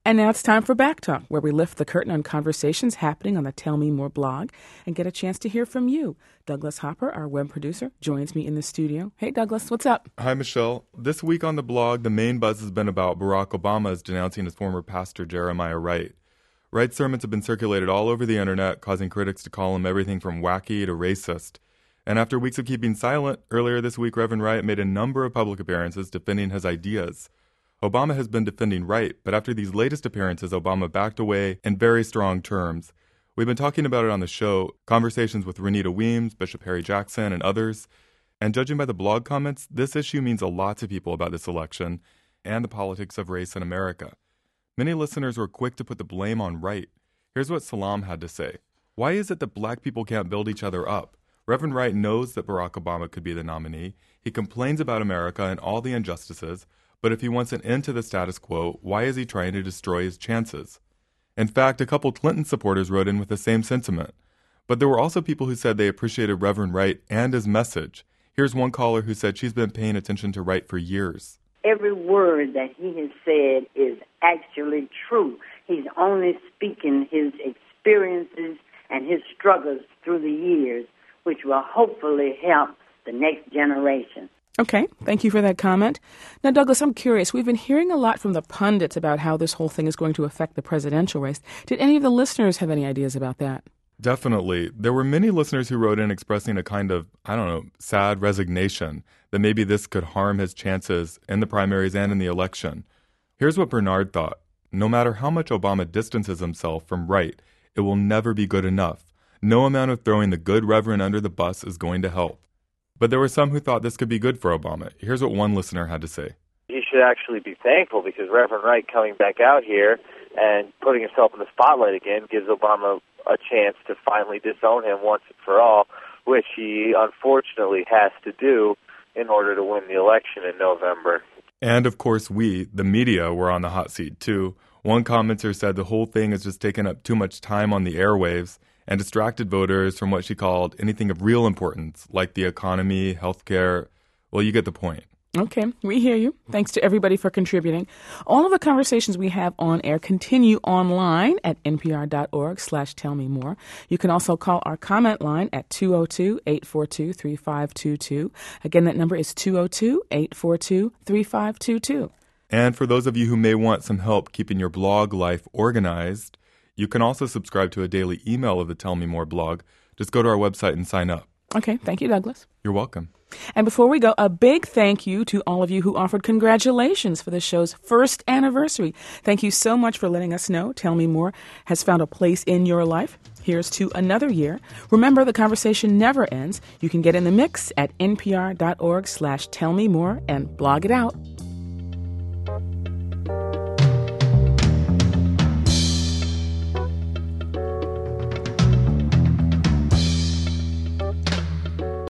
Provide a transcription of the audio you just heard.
And now it's time for Back Talk, where we lift the curtain on conversations happening on the Tell Me More blog and get a chance to hear from you. Douglas Hopper, our web producer, joins me in the studio. Hey, Douglas, what's up? Hi, Michelle. This week on the blog, the main buzz has been about Barack Obama's denouncing his former pastor, Jeremiah Wright. Wright's sermons have been circulated all over the internet, causing critics to call him everything from wacky to racist. And after weeks of keeping silent, earlier this week, Reverend Wright made a number of public appearances defending his ideas. Obama has been defending Wright, but after these latest appearances, Obama backed away in very strong terms. We've been talking about it on the show, conversations with Renita Weems, Bishop Harry Jackson, and others. And judging by the blog comments, this issue means a lot to people about this election and the politics of race in America. Many listeners were quick to put the blame on Wright. Here's what Salam had to say. Why is it that black people can't build each other up? Reverend Wright knows that Barack Obama could be the nominee. He complains about America and all the injustices, but if he wants an end to the status quo, why is he trying to destroy his chances? In fact, a couple Clinton supporters wrote in with the same sentiment. But there were also people who said they appreciated Reverend Wright and his message. Here's one caller who said she's been paying attention to Wright for years. Every word that he has said is actually true. He's only speaking his experiences and his struggles through the years, which will hopefully help the next generation. Okay, thank you for that comment. Now, Douglas, I'm curious. We've been hearing a lot from the pundits about how this whole thing is going to affect the presidential race. Did any of the listeners have any ideas about that? Definitely. There were many listeners who wrote in expressing a kind of, sad resignation that maybe this could harm his chances in the primaries and in the election. Here's what Bernard thought. No matter how much Obama distances himself from Wright, it will never be good enough. No amount of throwing the good Reverend under the bus is going to help. But there were some who thought this could be good for Obama. Here's what one listener had to say. He should actually be thankful because Reverend Wright coming back out here and putting himself in the spotlight again gives Obama a chance to finally disown him once and for all, which he unfortunately has to do in order to win the election in November. And of course we, the media, were on the hot seat too. One commenter said the whole thing has just taken up too much time on the airwaves and distracted voters from what she called anything of real importance, like the economy, healthcare. Well, you get the point. Okay, we hear you. Thanks to everybody for contributing. All of the conversations we have on air continue online at npr.org/tellmemore. You can also call our comment line at 202-842-3522. Again, that number is 202-842-3522. And for those of you who may want some help keeping your blog life organized, you can also subscribe to a daily email of the Tell Me More blog. Just go to our website and sign up. Okay, thank you, Douglas. You're welcome. And before we go, a big thank you to all of you who offered congratulations for the show's first anniversary. Thank you so much for letting us know Tell Me More has found a place in your life. Here's to another year. Remember, the conversation never ends. You can get in the mix at npr.org/tellmemore and blog it out.